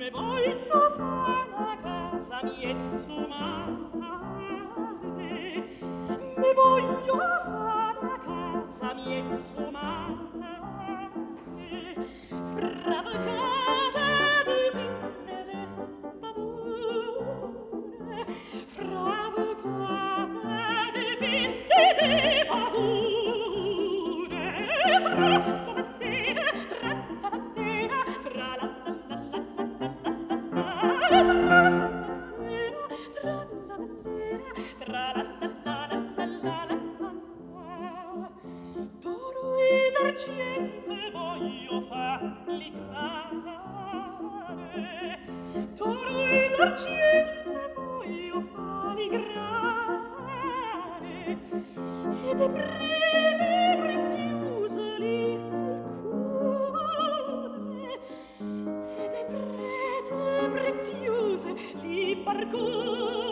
me voglio fa la casa miezzo mare, me voglio fa la casa miezzo mare, fravocata di pinne de pavone, fravocata di pinne de pavone, tra la mattina, tra la mattina, tra la d'oro e d'argento voglio farli grare, d'oro e d'argento voglio farli grare, ed è prete prezioso lì alcune, ed è prete preziose lì barcone.